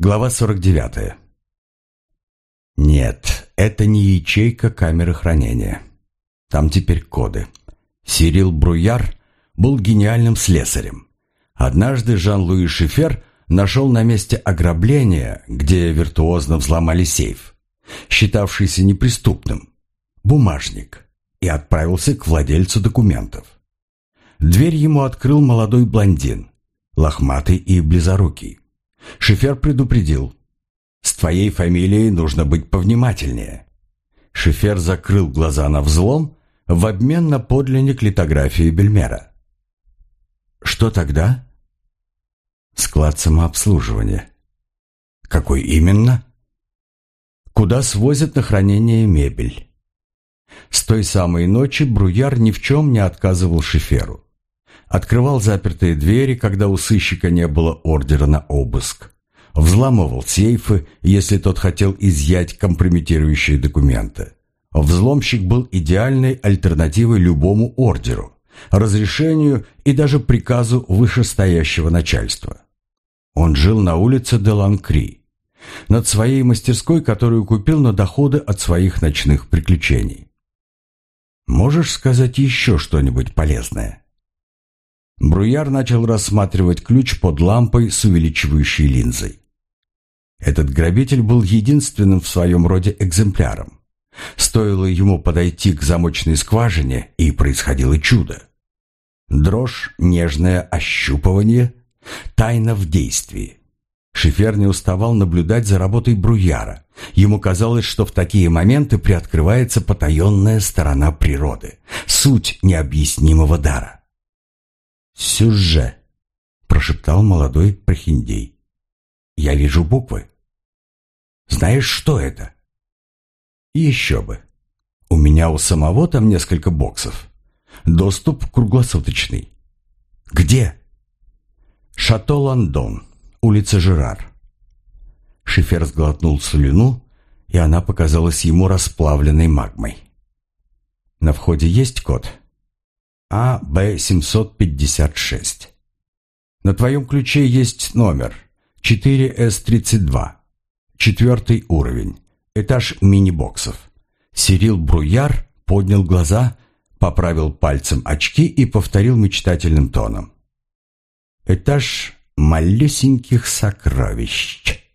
Глава 49. Нет, это не ячейка камеры хранения. Там теперь коды. Сирил Бруяр был гениальным слесарем. Однажды Жан-Луи Шифер нашел на месте ограбления, где виртуозно взломали сейф, считавшийся неприступным, бумажник, и отправился к владельцу документов. Дверь ему открыл молодой блондин, лохматый и близорукий. Шифер предупредил: «С твоей фамилией нужно быть повнимательнее». Шифер закрыл глаза на взлом в обмен на подлинник литографии Бельмера. Что тогда? Склад самообслуживания. Какой именно? Куда свозят на хранение мебель. С той самой ночи Бруяр ни в чем не отказывал Шиферу. Открывал запертые двери, когда у сыщика не было ордера на обыск. Взламывал сейфы, если тот хотел изъять компрометирующие документы. Взломщик был идеальной альтернативой любому ордеру, разрешению и даже приказу вышестоящего начальства. Он жил на улице де Ланкри, над своей мастерской, которую купил на доходы от своих ночных приключений. Можешь сказать еще что-нибудь полезное? Бруяр начал рассматривать ключ под лампой с увеличивающей линзой. Этот грабитель был единственным в своем роде экземпляром. Стоило ему подойти к замочной скважине, и происходило чудо. Дрожь, нежное ощупывание, тайна в действии. Шифер не уставал наблюдать за работой Бруяра. Ему казалось, что в такие моменты приоткрывается потаенная сторона природы, суть необъяснимого дара. «Сюжже», — прошептал молодой прохиндей. «Я вижу буквы. Знаешь, что это?» «Еще бы. У меня у самого там несколько боксов. Доступ круглосуточный». «Где?» «Шато Ландон, улица Жерар». Шифер сглотнул слюну, и она показалась ему расплавленной магмой. «На входе есть код?» АБ-756. На твоем ключе есть номер 4С32, 4 уровень, этаж мини-боксов. Сирил Бруяр поднял глаза, поправил пальцем очки и повторил мечтательным тоном: «Этаж малюсеньких сокровищ».